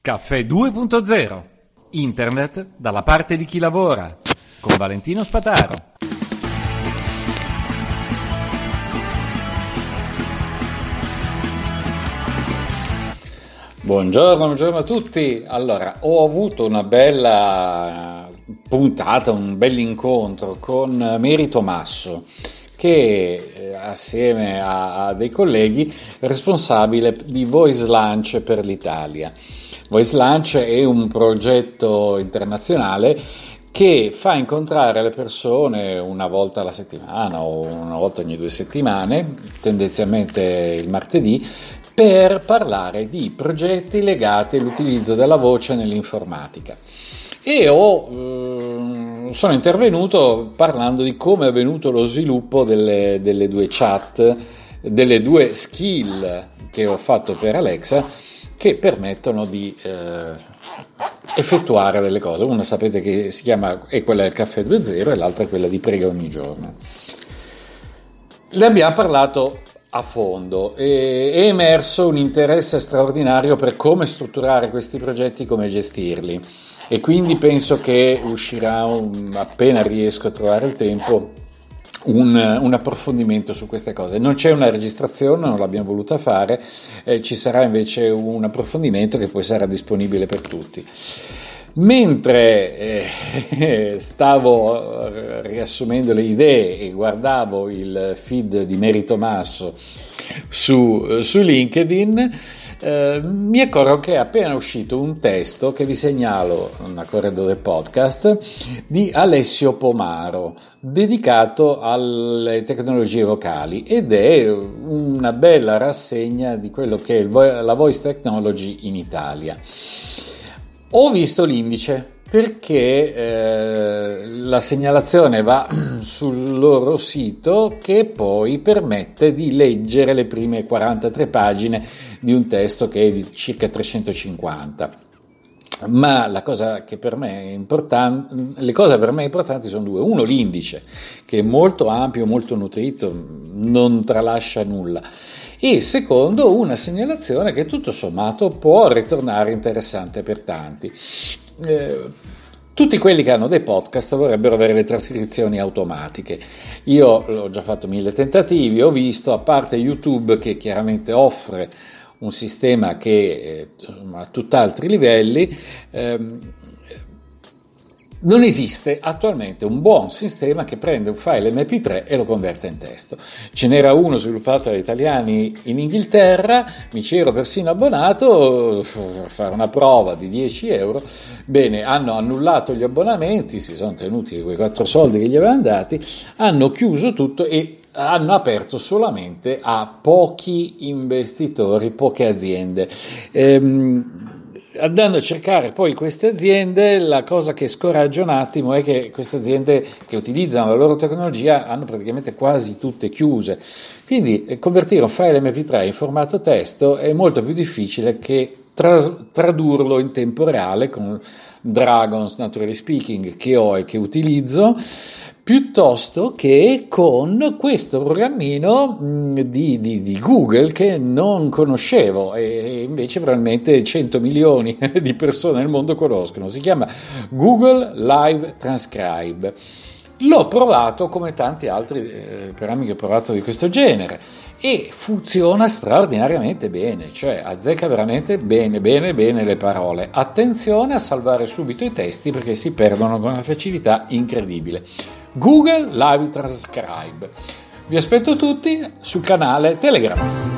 Caffè 2.0. Internet dalla parte di chi lavora. Con Valentino Spataro. Buongiorno a tutti. Allora, ho avuto una bella puntata, un bell'incontro con Mary Tomasso, che assieme a dei colleghi è responsabile di Voice Lunch per l'Italia. Voice Lunch è un progetto internazionale che fa incontrare le persone una volta alla settimana o una volta ogni 2 settimane, tendenzialmente il martedì, per parlare di progetti legati all'utilizzo della voce nell'informatica. E sono intervenuto parlando di come è avvenuto lo sviluppo delle due chat, delle due skill che ho fatto per Alexa, che permettono di effettuare delle cose. Una sapete che è quella del Caffè 2.0 e l'altra è quella di Prega ogni giorno. Le abbiamo parlato a fondo e è emerso un interesse straordinario per come strutturare questi progetti, come gestirli, e quindi penso che uscirà, appena riesco a trovare il tempo, un approfondimento su queste cose. Non c'è una registrazione, non l'abbiamo voluta fare, ci sarà invece un approfondimento che poi sarà disponibile per tutti. Mentre stavo riassumendo le idee e guardavo il feed di Mary Tomasso su LinkedIn, mi accorgo che è appena uscito un testo che vi segnalo a corredo del podcast di Alessio Pomaro, dedicato alle tecnologie vocali, ed è una bella rassegna di quello che è la voice technology in Italia. Ho visto l'indice perché la segnalazione va sul loro sito, che poi permette di leggere le prime 43 pagine di un testo che è di circa 350. Ma la cosa che per me è importante, le cose per me importanti sono due. Uno, l'indice, che è molto ampio, molto nutrito, non tralascia nulla. E secondo, una segnalazione che tutto sommato può ritornare interessante per tanti. Tutti quelli che hanno dei podcast vorrebbero avere le trascrizioni automatiche. Io ho già fatto 1000 tentativi, ho visto, a parte YouTube che chiaramente offre un sistema che a tutt'altri livelli, non esiste attualmente un buon sistema che prende un file MP3 e lo converte in testo. Ce n'era uno sviluppato da italiani in Inghilterra, mi ci ero persino abbonato per fare una prova di 10 euro. Bene, hanno annullato gli abbonamenti, si sono tenuti quei 4 soldi che gli avevano dati, hanno chiuso tutto e hanno aperto solamente a pochi investitori, poche aziende. Andando a cercare poi queste aziende, la cosa che scoraggia un attimo è che queste aziende che utilizzano la loro tecnologia hanno praticamente quasi tutte chiuse. Quindi convertire un file MP3 in formato testo è molto più difficile che tradurlo in tempo reale con Dragons Naturally Speaking, che ho e che utilizzo, piuttosto che con questo programmino di Google che non conoscevo e invece probabilmente 100 milioni di persone nel mondo conoscono. Si chiama Google Live Transcribe. L'ho provato come tanti altri programmi che ho provato di questo genere e funziona straordinariamente bene, cioè azzecca veramente bene le parole. Attenzione a salvare subito i testi perché si perdono con una facilità incredibile. Google Live Transcribe. Vi aspetto tutti sul canale Telegram.